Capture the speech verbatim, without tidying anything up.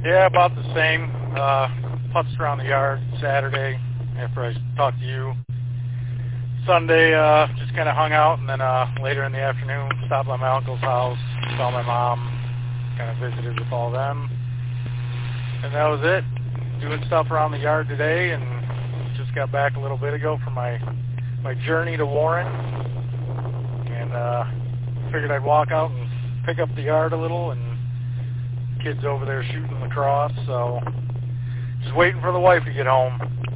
Yeah, about the same. Uh, putzed around the yard Saturday after I talked to you. Sunday, uh, just kind of hung out, and then uh, later in the afternoon, stopped by my uncle's house, saw my mom, kind of visited with all them, and that was it. Doing stuff around the yard today, and just got back a little bit ago from my my journey to Warren, and uh, figured I'd walk out and pick up the yard a little, and kids over there shooting lacrosse, so just waiting for the wife to get home.